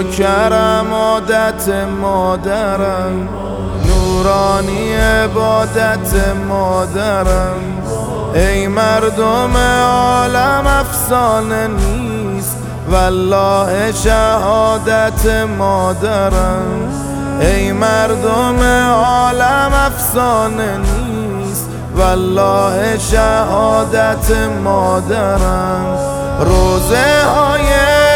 کرم عادت مادرم، نورانی عبادت مادرم. ای مردم عالم افسانه نیست والله شهادت مادرم. ای مردم عالم افسانه نیست والله شهادت مادرم. روزه های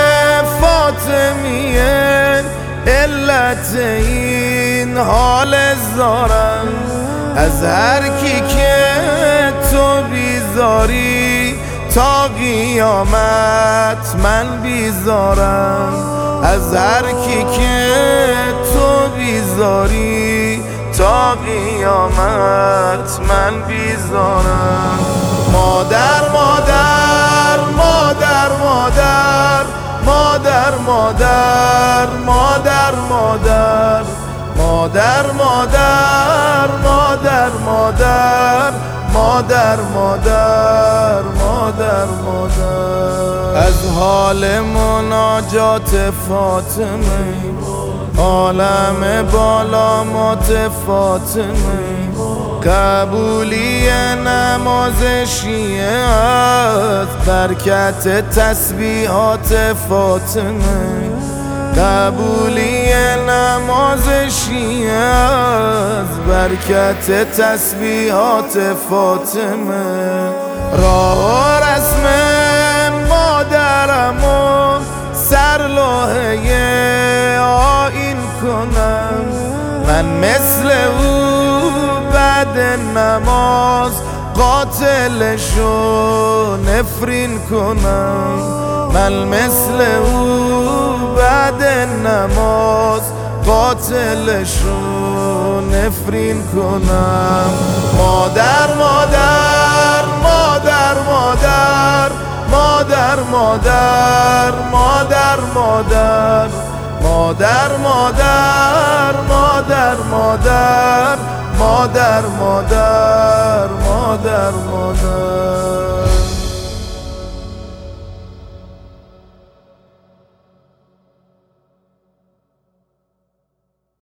فاطمیه علت این حال زارم، از هر کی که تو بیزاری تا قیامت من بیزارم. از هر کی که تو بیزاری تا قیامت من بیزارم. مادر مادر مادر مادر مادر مادر مادر مادر مادر مادر مادر مادر مادر مادر مادر مادر. از حال مناجات فاطمه عالم بالا مات فاطمه، قبولی نماز شیعه است برکت تسبیحات فاطمه. قبولی نماز شیعه است برکت تسبیحات فاطمه. راه و رسم مادرمو سر لوحه آیین کنم، من مثل او بعد نماز قاتلشو نفرین کنم. من مثل او بعد نماز قاتلشو نفرین کنم. مادر مادر مادر مادر مادر مادر مادر مادر مادر مادر مادر مادر مادر مادر مادر مادر.